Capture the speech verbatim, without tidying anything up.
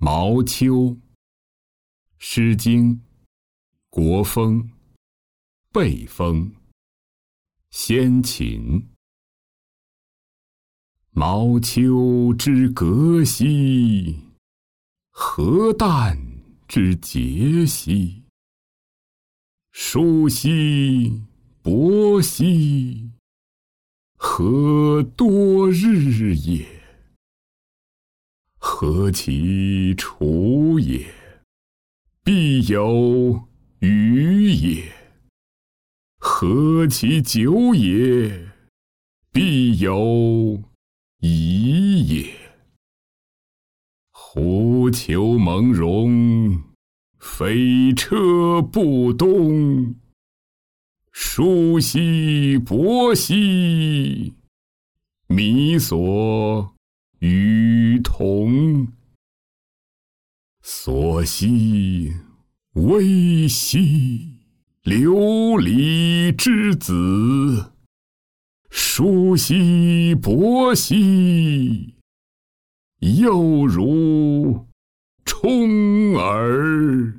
毛秋。诗经。国风。背风。先秦。毛秋之革兮，何旦之节兮。舒兮伯兮，何多日也。何其处也，必有余也。何其久也，必有遗也。狐裘蒙茸，匪车不东。舒兮伯兮，弥所与同。所兮微兮，流离之子。舒兮伯兮，幼如冲耳。